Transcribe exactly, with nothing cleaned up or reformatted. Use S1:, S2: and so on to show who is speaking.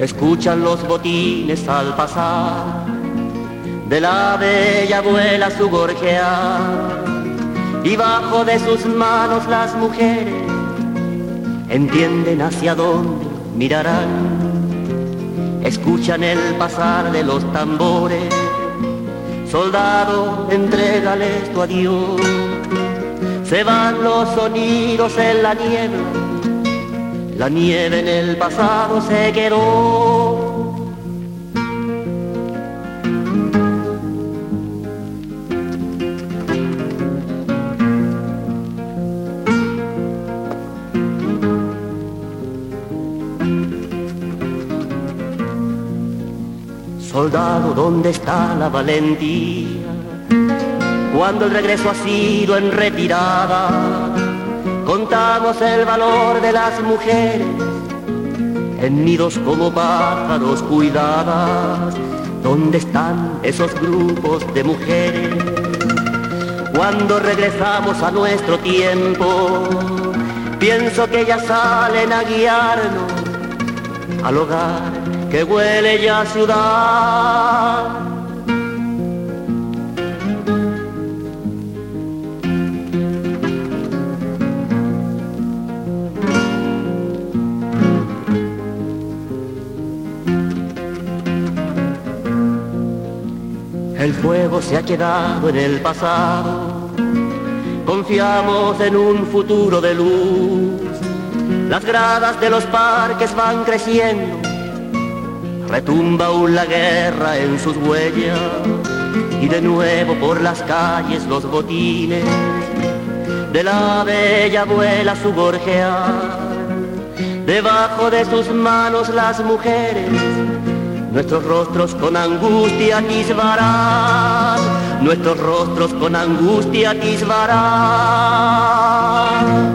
S1: escuchan los botines al pasar de la bella abuela su gorjear, y bajo de sus manos las mujeres entienden hacia dónde mirarán, escuchan el pasar de los tambores. Soldado, entrégales tu adiós. Se van los sonidos en la nieve, la nieve en el pasado se quedó. Soldado, ¿dónde está la valentía? Cuando el regreso ha sido en retirada, contamos el valor de las mujeres, en nidos como pájaros cuidadas. ¿Dónde están esos grupos de mujeres? Cuando regresamos a nuestro tiempo, pienso que ellas salen a guiarnos al hogar que huele ya a ciudad. El fuego se ha quedado en el pasado, confiamos en un futuro de luz. Las gradas de los parques van creciendo, retumba aún la guerra en sus huellas, y de nuevo por las calles los botines de la bella abuela su gorjear. Debajo de sus manos las mujeres nuestros rostros con angustia atisbarán, nuestros rostros con angustia atisbarán.